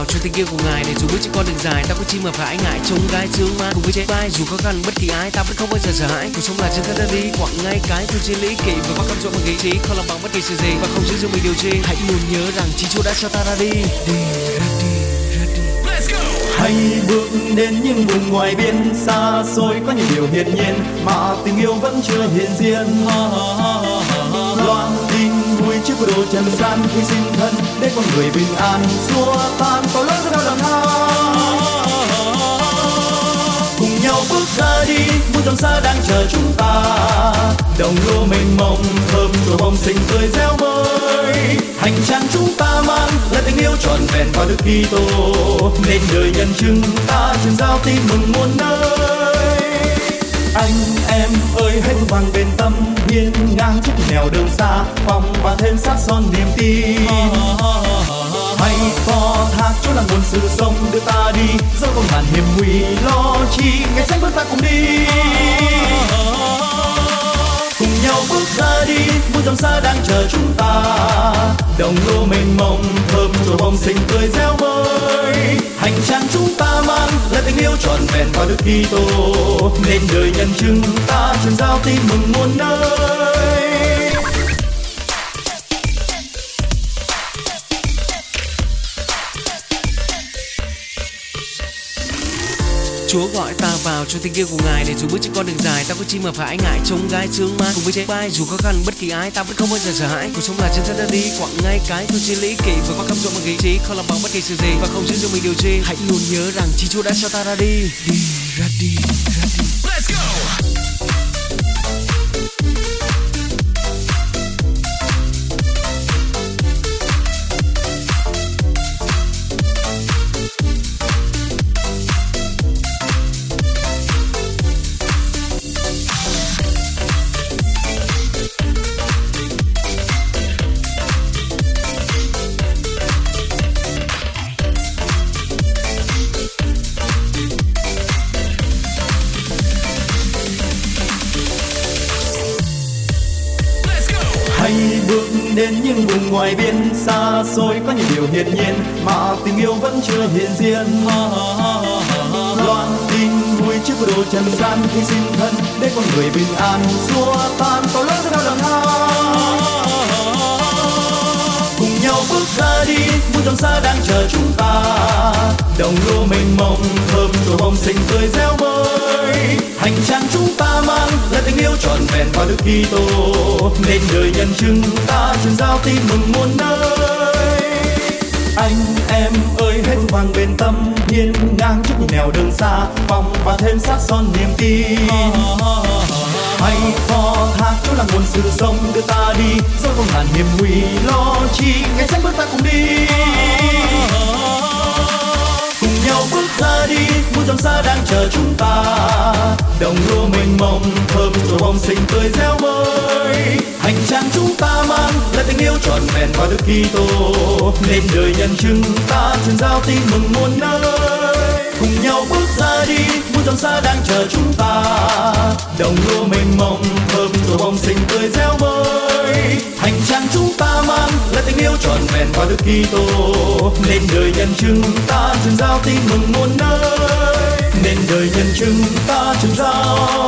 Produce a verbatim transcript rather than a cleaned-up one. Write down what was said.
cho tình yêu của ngài để dù bước trên con đường dài ta có chi mà phải ái ngại trông gai dương ma cùng với chế vai dù khó khăn bất kỳ ai ta vẫn không bao giờ sợ hãi cuộc sống là chân ta đi quặng ngay cái theo trên lý kỷ và bắt cam dỗ bằng ý chí không làm bằng bất kỳ sự gì và không giữ riêng mình điều chi hãy luôn nhớ rằng chính Chúa đã cho ta ra đi đi ra đi ra đi. Hãy bước đến những vùng ngoài biên xa xôi có những điều hiển nhiên mà tình yêu vẫn chưa hiện diện. Loan tin vui trước của đồ trần gian khi xin thân để con người bình an xua tan tội lỗi theo đàn hát. Cùng nhau bước ra đi, muôn dòng xa đang chờ chúng ta. Đồng lúa mênh mông thơm của bông xinh tươi réo mới. Hành trang chúng ta mang là tình yêu trọn vẹn qua Đức Kitô, nên đời nhân chứng ta truyền giao tin mừng muôn nơi. Anh em ơi hãy vững vàng bên tâm, hiên ngang trước nẻo đường xa, phòng và thêm sát son niềm tin. Hãy phó thác Chúa là nguồn sự sống đưa ta đi, dẫu không ngàn hiểm nguy lo chi, ngày xanh bước ta cùng đi. Cùng nhau bước ra đi, muôn dòng xa đang chờ chúng ta. Đồng lúa mênh mông thơm của bông xinh tươi réo mới. Hành trang chúng ta mang là tình yêu trọn vẹn qua Đức Kitô, nên đời nhân chứng ta truyền giao tin mừng muôn nơi. Chúa gọi ta vào cho tình yêu của ngài để dù bước trên con đường dài ta có chi mà phải ái ngại trông gai dương ma cùng với chế vai dù khó khăn bất kỳ ai ta vẫn không bao giờ sợ hãi cuộc sống là chân ta đi quặng ngay cái theo trên lý kỷ và qua cam dỗ bằng ý chí không làm bằng bất kỳ sự gì và không giữ riêng mình điều chi hãy luôn nhớ rằng chính Chúa đã cho ta ra đi đi ra đi ra đi. Let's go. Hãy bước đến những vùng ngoài biên xa xôi có những điều hiển nhiên mà tình yêu vẫn chưa hiện diện. Loan tin vui trước của đồ trần gian khi xin thân để con người bình an xua tan tội lỗi theo đàn hát. Cùng nhau bước ra đi, muôn dòng xa đang chờ chúng ta. Đồng lúa mênh mông thơm của bông xinh tươi réo mới. Hành trang chúng ta mang là tình yêu trọn vẹn qua Đức Kitô, nên đời nhân chứng ta truyền giao tin mừng muôn nơi. Anh em ơi hãy vững vàng bên tâm, hiên ngang trước những nẻo đường xa, phòng và thêm sát son niềm tin. Hãy phó thác Chúa là nguồn sự sống đưa ta đi, dẫu không ngàn hiểm nguy lo chi, ngày xanh bước ta cùng đi. Cùng nhau bước ra đi, muôn dòng xa đang chờ chúng ta. Đồng lúa mênh mông thơm của bông xinh tươi réo mới. Hành trang chúng ta mang là tình yêu trọn vẹn qua Đức Kitô, nên đời nhân chứng ta truyền giao tin mừng muôn nơi. Cùng nhau bước ra đi, muôn dòng xa đang chờ chúng ta. Đồng lúa mênh mông thơm của bông xinh tươi réo mới. Hành trang chúng ta mang là tình yêu trọn vẹn qua Đức Kitô, nên đời nhân chứng ta truyền giao tin mừng muôn nơi. Nên đời nhân chứng ta truyền giao